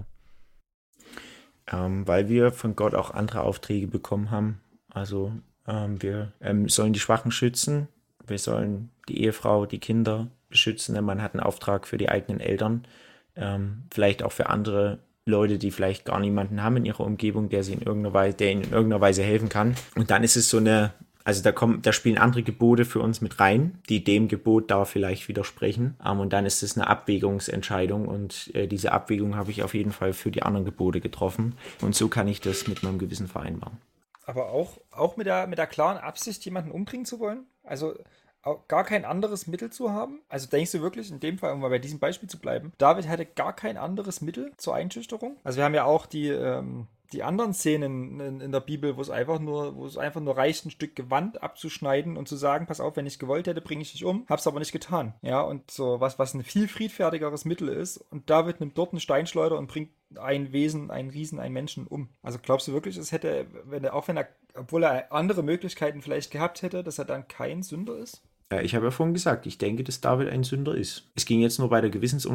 Ähm, weil wir von Gott auch andere Aufträge bekommen haben. Also ähm, wir ähm, sollen die Schwachen schützen, wir sollen die Ehefrau, die Kinder beschützen. Man hat einen Auftrag für die eigenen Eltern, ähm, vielleicht auch für andere Leute, die vielleicht gar niemanden haben in ihrer Umgebung, der sie in irgendeiner Weise, der ihnen in irgendeiner Weise helfen kann. Und dann ist es so eine, also da kommen, da spielen andere Gebote für uns mit rein, die dem Gebot da vielleicht widersprechen. Ähm, und dann ist es eine Abwägungsentscheidung und äh, diese Abwägung habe ich auf jeden Fall für die anderen Gebote getroffen. Und so kann ich das mit meinem Gewissen vereinbaren. Aber auch, auch mit der, mit der klaren Absicht, jemanden umbringen zu wollen? Also gar kein anderes Mittel zu haben? Also denkst du wirklich, in dem Fall, um mal bei diesem Beispiel zu bleiben, David hatte gar kein anderes Mittel zur Einschüchterung? Also wir haben ja auch die, ähm, die anderen Szenen in, in der Bibel, wo es einfach nur, wo es einfach nur reicht, ein Stück Gewand abzuschneiden und zu sagen, pass auf, wenn ich gewollt hätte, bringe ich dich um. Hab's aber nicht getan. Ja, und so was, was ein viel friedfertigeres Mittel ist. Und David nimmt dort einen Steinschleuder und bringt ein Wesen, einen Riesen, einen Menschen um. Also glaubst du wirklich, es hätte, wenn er, auch wenn er, obwohl er andere Möglichkeiten vielleicht gehabt hätte, dass er dann kein Sünder ist? Ja, ich habe ja vorhin gesagt, ich denke, dass David ein Sünder ist. Es ging jetzt nur bei der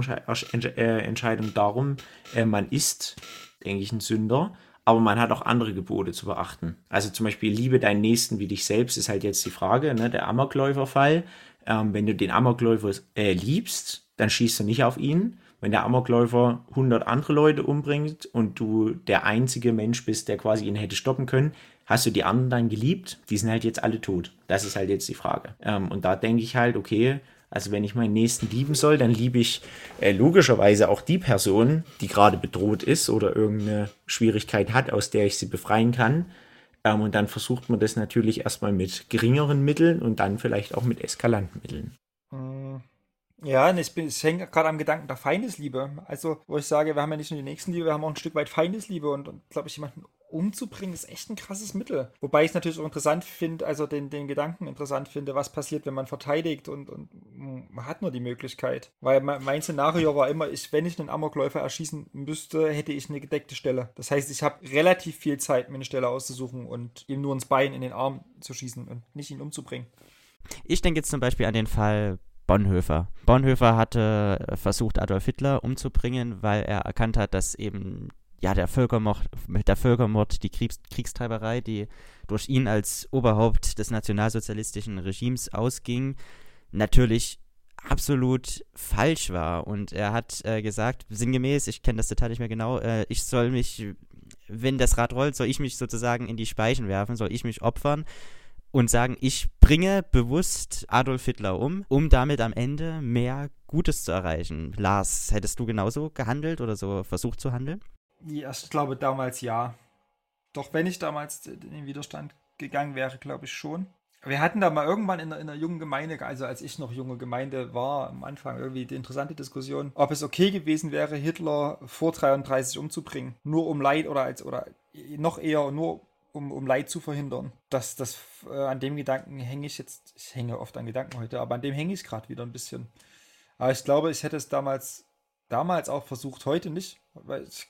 Gewissensentscheidung darum, äh, man ist, denke ich, ein Sünder, aber man hat auch andere Gebote zu beachten. Also zum Beispiel, liebe deinen Nächsten wie dich selbst, ist halt jetzt die Frage, ne, der Amokläuferfall. Ähm, wenn du den Amokläufer äh, liebst, dann schießt du nicht auf ihn. Wenn der Amokläufer hundert andere Leute umbringt und du der einzige Mensch bist, der quasi ihn hätte stoppen können, hast du die anderen dann geliebt? Die sind halt jetzt alle tot. Das ist halt jetzt die Frage. Ähm, und da denke ich halt, okay, also wenn ich meinen Nächsten lieben soll, dann liebe ich äh, logischerweise auch die Person, die gerade bedroht ist oder irgendeine Schwierigkeit hat, aus der ich sie befreien kann. Ähm, und dann versucht man das natürlich erstmal mit geringeren Mitteln und dann vielleicht auch mit eskalanten Mitteln. Mm. Ja, ich, bin, ich hänge gerade am Gedanken der Feindesliebe. Also, wo ich sage, wir haben ja nicht nur die Nächstenliebe, wir haben auch ein Stück weit Feindesliebe und, und glaube ich, jemanden umzubringen, ist echt ein krasses Mittel. Wobei ich es natürlich auch interessant finde, also den, den Gedanken interessant finde, was passiert, wenn man verteidigt und, und man hat nur die Möglichkeit. Weil mein Szenario war immer, ich, wenn ich einen Amokläufer erschießen müsste, hätte ich eine gedeckte Stelle. Das heißt, ich habe relativ viel Zeit, mir eine Stelle auszusuchen und ihm nur ins Bein, in den Arm zu schießen und nicht ihn umzubringen. Ich denke jetzt zum Beispiel an den Fall Bonhoeffer. Bonhoeffer hatte versucht, Adolf Hitler umzubringen, weil er erkannt hat, dass eben ja der Völkermord, der Völkermord, die Kriegs Kriegstreiberei, die durch ihn als Oberhaupt des nationalsozialistischen Regimes ausging, natürlich absolut falsch war. Und er hat äh, gesagt, sinngemäß, ich kenne das Detail nicht mehr genau, äh, ich soll mich, wenn das Rad rollt, soll ich mich sozusagen in die Speichen werfen, soll ich mich opfern und sagen, ich bringe bewusst Adolf Hitler um, um damit am Ende mehr Gutes zu erreichen. Lars, hättest du genauso gehandelt oder so versucht zu handeln? Ja, ich glaube damals ja. Doch wenn ich damals in den Widerstand gegangen wäre, glaube ich schon. Wir hatten da mal irgendwann in einer, in einer jungen Gemeinde, also als ich noch junge Gemeinde war, am Anfang irgendwie die interessante Diskussion, ob es okay gewesen wäre, Hitler vor dreiunddreißig umzubringen. Nur um Leid oder als oder noch eher nur Um, um Leid zu verhindern. Das, das, äh, an dem Gedanken hänge ich jetzt, ich hänge oft an Gedanken heute, aber an dem hänge ich gerade wieder ein bisschen. Aber ich glaube, ich hätte es damals, damals auch versucht, heute nicht, weil ich,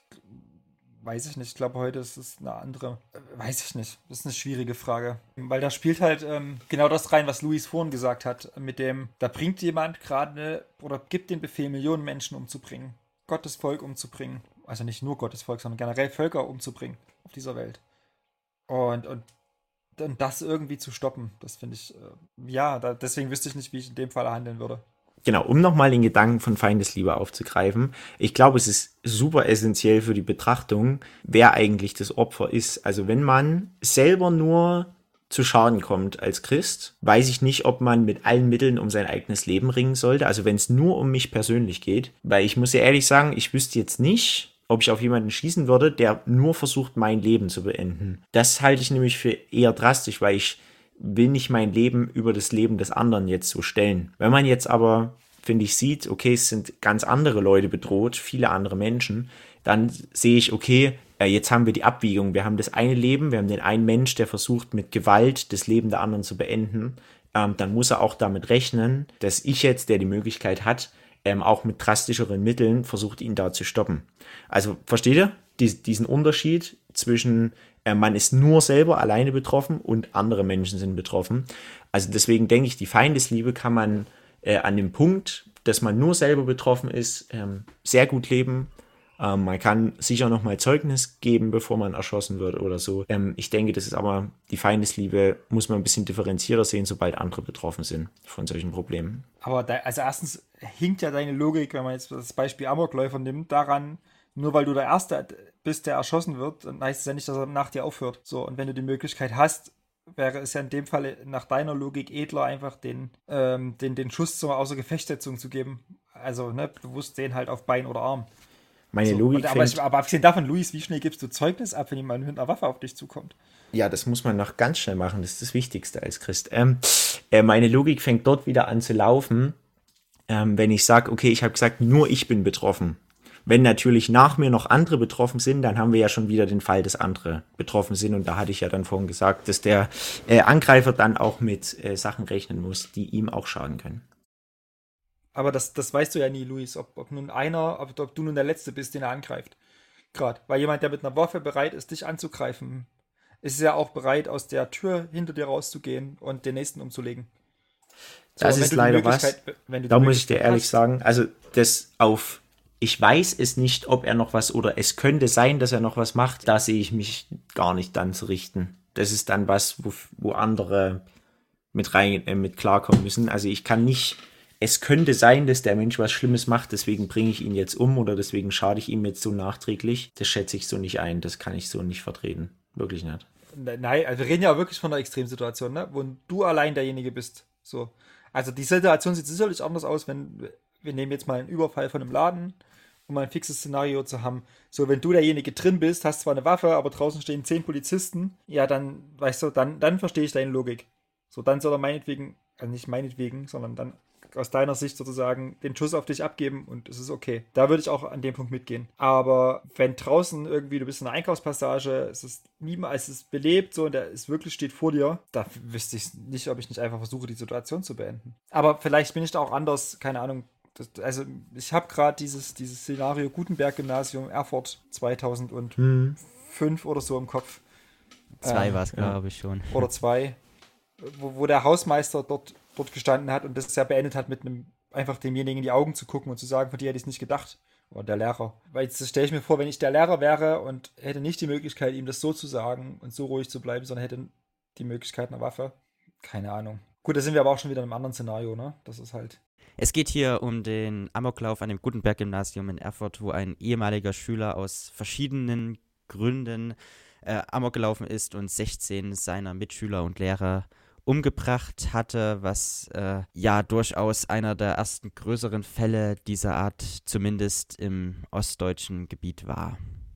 weiß ich nicht, ich glaube, heute ist es eine andere, äh, weiß ich nicht, das ist eine schwierige Frage. Weil da spielt halt ähm, genau das rein, was Luis vorhin gesagt hat, mit dem, da bringt jemand gerade oder gibt den Befehl, Millionen Menschen umzubringen, Gottes Volk umzubringen, also nicht nur Gottes Volk, sondern generell Völker umzubringen auf dieser Welt. Und, und dann das irgendwie zu stoppen. Das finde ich, äh, ja, da, deswegen wüsste ich nicht, wie ich in dem Fall handeln würde. Genau, um nochmal den Gedanken von Feindesliebe aufzugreifen. Ich glaube, es ist super essentiell für die Betrachtung, wer eigentlich das Opfer ist. Also wenn man selber nur zu Schaden kommt als Christ, weiß ich nicht, ob man mit allen Mitteln um sein eigenes Leben ringen sollte. Also wenn es nur um mich persönlich geht. Weil ich muss ja ehrlich sagen, ich wüsste jetzt nicht, ob ich auf jemanden schießen würde, der nur versucht, mein Leben zu beenden. Das halte ich nämlich für eher drastisch, weil ich will nicht mein Leben über das Leben des anderen jetzt so stellen. Wenn man jetzt aber, finde ich, sieht, okay, es sind ganz andere Leute bedroht, viele andere Menschen, dann sehe ich, okay, jetzt haben wir die Abwägung. Wir haben das eine Leben, wir haben den einen Mensch, der versucht, mit Gewalt das Leben der anderen zu beenden. Ähm, dann muss er auch damit rechnen, dass ich jetzt, der die Möglichkeit hat, ähm, auch mit drastischeren Mitteln versucht, ihn da zu stoppen. Also, versteht ihr Dies, diesen Unterschied zwischen äh, man ist nur selber alleine betroffen und andere Menschen sind betroffen? Also deswegen denke ich, die Feindesliebe kann man äh, an dem Punkt, dass man nur selber betroffen ist, ähm, sehr gut leben. Ähm, man kann sicher nochmal Zeugnis geben, bevor man erschossen wird oder so. Ähm, ich denke, das ist aber, die Feindesliebe muss man ein bisschen differenzierter sehen, sobald andere betroffen sind von solchen Problemen. Aber da, also erstens hinkt ja deine Logik, wenn man jetzt das Beispiel Amokläufer nimmt, daran, nur weil du der Erste bist, der erschossen wird, dann heißt es ja nicht, dass er nach dir aufhört. So, und wenn du die Möglichkeit hast, wäre es ja in dem Fall nach deiner Logik edler, einfach den, ähm, den, den Schuss zur Außer-Gefecht-Setzung zu geben. Also, ne, bewusst den halt auf Bein oder Arm. Meine so, Logik und, aber, ich, aber abgesehen davon, Luis, wie schnell gibst du Zeugnis ab, wenn jemand mit einer Waffe auf dich zukommt? Ja, das muss man noch ganz schnell machen. Das ist das Wichtigste als Christ. Ähm, äh, meine Logik fängt dort wieder an zu laufen, ähm, wenn ich sage, okay, ich habe gesagt, nur ich bin betroffen. Wenn natürlich nach mir noch andere betroffen sind, dann haben wir ja schon wieder den Fall, dass andere betroffen sind. Und da hatte ich ja dann vorhin gesagt, dass der äh, Angreifer dann auch mit äh, Sachen rechnen muss, die ihm auch schaden können. Aber das, das weißt du ja nie, Luis, ob, ob nun einer, ob, ob du nun der Letzte bist, den er angreift. Gerade, weil jemand, der mit einer Waffe bereit ist, dich anzugreifen, ist ja auch bereit, aus der Tür hinter dir rauszugehen und den Nächsten umzulegen. So, das ist leider was, wenn du da muss ich dir ehrlich hast, sagen, also das auf, ich weiß es nicht, ob er noch was, oder es könnte sein, dass er noch was macht, da sehe ich mich gar nicht dann zu richten. Das ist dann was, wo, wo andere mit rein, äh, mit klarkommen müssen. Also ich kann nicht, es könnte sein, dass der Mensch was Schlimmes macht, deswegen bringe ich ihn jetzt um oder deswegen schade ich ihm jetzt so nachträglich. Das schätze ich so nicht ein, das kann ich so nicht vertreten. Wirklich nicht. Nein, also wir reden ja wirklich von einer Extremsituation, ne? Wo du allein derjenige bist. So. Also die Situation sieht sicherlich anders aus, wenn, wir nehmen jetzt mal einen Überfall von einem Laden, um mal ein fixes Szenario zu haben. So, wenn du derjenige drin bist, hast zwar eine Waffe, aber draußen stehen zehn Polizisten, ja, dann, weißt du, dann, dann verstehe ich deine Logik. So, dann soll er meinetwegen, also nicht meinetwegen, sondern dann aus deiner Sicht sozusagen den Schuss auf dich abgeben und es ist okay. Da würde ich auch an dem Punkt mitgehen. Aber wenn draußen irgendwie, du bist in einer Einkaufspassage, es ist niemals, es ist belebt so und der ist wirklich steht vor dir, da wüsste ich nicht, ob ich nicht einfach versuche, die Situation zu beenden. Aber vielleicht bin ich da auch anders, keine Ahnung. Das, also ich habe gerade dieses, dieses Szenario Gutenberg-Gymnasium Erfurt zweitausendfünf hm. oder so im Kopf. Zwei ähm, war es, glaube ich, schon. Oder zwei. Wo, wo der Hausmeister dort dort gestanden hat und das ja beendet hat mit einem, einfach demjenigen in die Augen zu gucken und zu sagen, von dir hätte ich es nicht gedacht. Oder der Lehrer. Weil jetzt stelle ich mir vor, wenn ich der Lehrer wäre und hätte nicht die Möglichkeit, ihm das so zu sagen und so ruhig zu bleiben, sondern hätte die Möglichkeit einer Waffe. Keine Ahnung. Gut, da sind wir aber auch schon wieder in einem anderen Szenario, ne? Das ist halt... Es geht hier um den Amoklauf an dem Gutenberg-Gymnasium in Erfurt, wo ein ehemaliger Schüler aus verschiedenen Gründen äh, Amok gelaufen ist und sechzehn seiner Mitschüler und Lehrer umgebracht hatte, was äh, ja durchaus einer der ersten größeren Fälle dieser Art zumindest im ostdeutschen Gebiet war.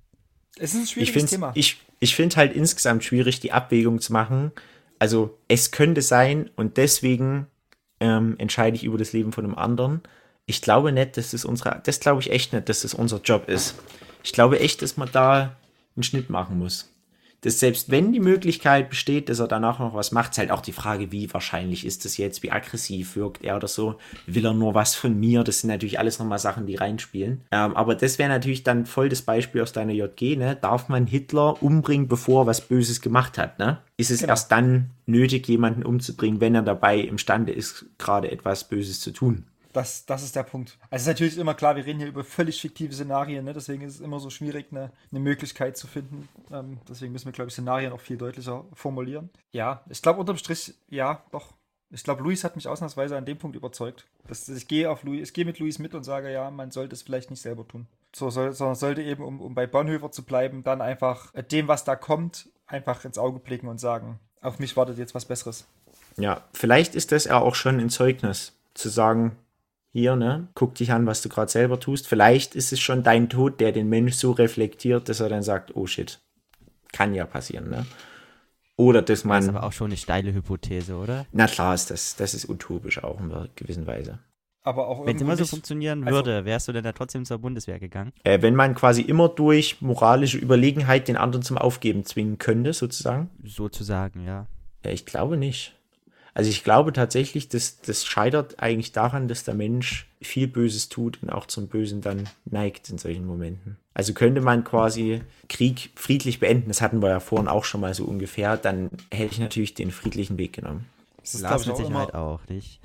Es ist ein schwieriges ich Thema. Ich, ich finde halt insgesamt schwierig, die Abwägung zu machen. Also es könnte sein und deswegen ähm, entscheide ich über das Leben von einem anderen. Ich glaube nicht, dass das unsere, das glaube ich echt nicht, dass das unser Job ist. Ich glaube echt, dass man da einen Schnitt machen muss. Dass selbst wenn die Möglichkeit besteht, dass er danach noch was macht, ist halt auch die Frage, wie wahrscheinlich ist das jetzt, wie aggressiv wirkt er oder so, will er nur was von mir, das sind natürlich alles nochmal Sachen, die reinspielen. Ähm, aber das wäre natürlich dann voll das Beispiel aus deiner J G, ne? Darf man Hitler umbringen, bevor er was Böses gemacht hat, ne? Ist es genau. erst dann nötig, jemanden umzubringen, wenn er dabei imstande ist, gerade etwas Böses zu tun? Das, das ist der Punkt. Also es ist natürlich immer klar, wir reden hier über völlig fiktive Szenarien, ne? Deswegen ist es immer so schwierig, eine, eine Möglichkeit zu finden. Ähm, deswegen müssen wir, glaube ich, Szenarien auch viel deutlicher formulieren. Ja, ich glaube unterm Strich, ja, doch. Ich glaube, Luis hat mich ausnahmsweise an dem Punkt überzeugt. Das, ich gehe auf Luis, ich gehe mit Luis mit und sage, ja, man sollte es vielleicht nicht selber tun. So, soll, sondern sollte eben, um, um bei Bonhoeffer zu bleiben, dann einfach dem, was da kommt, einfach ins Auge blicken und sagen, auf mich wartet jetzt was Besseres. Ja, vielleicht ist das ja auch schon ein Zeugnis, zu sagen, hier, ne, guck dich an, was du gerade selber tust. Vielleicht ist es schon dein Tod, der den Mensch so reflektiert, dass er dann sagt, oh shit, kann ja passieren, ne? Oder dass man... Das ist aber auch schon eine steile Hypothese, oder? Na klar, ist das, das ist utopisch auch in einer gewissen Weise. Aber auch Wenn es immer so nicht, funktionieren also, würde, wärst du denn da trotzdem zur Bundeswehr gegangen? Äh, wenn man quasi immer durch moralische Überlegenheit den anderen zum Aufgeben zwingen könnte, sozusagen? Sozusagen, ja. Ja, ich glaube nicht. Also ich glaube tatsächlich, dass das scheitert eigentlich daran, dass der Mensch viel Böses tut und auch zum Bösen dann neigt in solchen Momenten. Also könnte man quasi Krieg friedlich beenden, das hatten wir ja vorhin auch schon mal so ungefähr, dann hätte ich natürlich den friedlichen Weg genommen. Das ist, Lars glaube ich, mit auch Sicherheit immer, auch, nicht?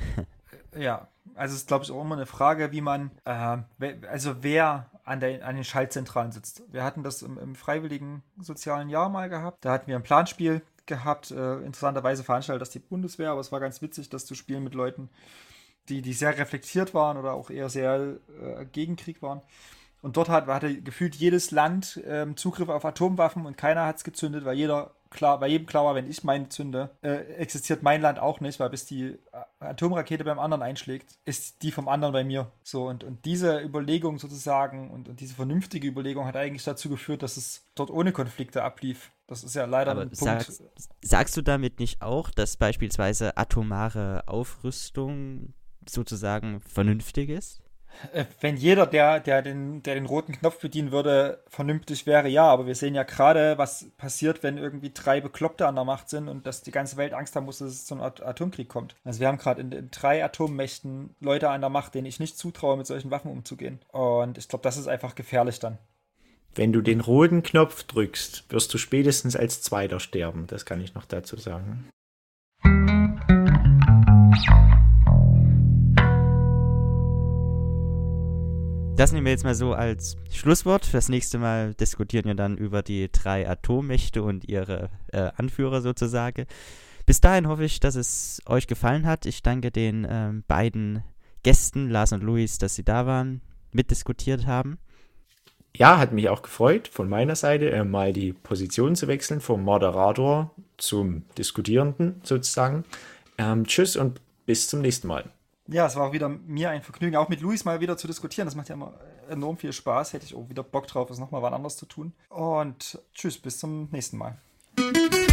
ja, also es ist, glaube ich, auch immer eine Frage, wie man, äh, wer, also wer an, der, an den Schaltzentralen sitzt. Wir hatten das im, im freiwilligen sozialen Jahr mal gehabt. Da hatten wir ein Planspiel gehabt, äh, interessanterweise veranstaltet das die Bundeswehr, aber es war ganz witzig, das zu spielen mit Leuten, die, die sehr reflektiert waren oder auch eher sehr äh, gegen Krieg waren. Und dort hat, hatte gefühlt jedes Land ähm, Zugriff auf Atomwaffen und keiner hat es gezündet, weil jeder klar, bei jedem klar war, wenn ich meine zünde, äh, existiert mein Land auch nicht, weil bis die Atomrakete beim anderen einschlägt, ist die vom anderen bei mir. So, und, und diese Überlegung sozusagen und, und diese vernünftige Überlegung hat eigentlich dazu geführt, dass es dort ohne Konflikte ablief. Das ist ja leider Aber ein sag, Punkt. Sagst du damit nicht auch, dass beispielsweise atomare Aufrüstung sozusagen vernünftig ist? Wenn jeder, der, der, den, der den roten Knopf bedienen würde, vernünftig wäre, ja. Aber wir sehen ja gerade, was passiert, wenn irgendwie drei Bekloppte an der Macht sind und dass die ganze Welt Angst haben muss, dass es zu einem Atomkrieg kommt. Also wir haben gerade in, in drei Atommächten Leute an der Macht, denen ich nicht zutraue, mit solchen Waffen umzugehen. Und ich glaube, das ist einfach gefährlich dann. Wenn du den roten Knopf drückst, wirst du spätestens als Zweiter sterben. Das kann ich noch dazu sagen. Das nehmen wir jetzt mal so als Schlusswort. Das nächste Mal diskutieren wir dann über die drei Atommächte und ihre äh, Anführer sozusagen. Bis dahin hoffe ich, dass es euch gefallen hat. Ich danke den ähm, beiden Gästen, Lars und Luis, dass sie da waren, mitdiskutiert haben. Ja, hat mich auch gefreut, von meiner Seite äh, mal die Position zu wechseln, vom Moderator zum Diskutierenden sozusagen. Ähm, tschüss und bis zum nächsten Mal. Ja, es war auch wieder mir ein Vergnügen, auch mit Luis mal wieder zu diskutieren. Das macht ja immer enorm viel Spaß. Hätte ich auch wieder Bock drauf, es nochmal wann anders zu tun. Und tschüss, bis zum nächsten Mal.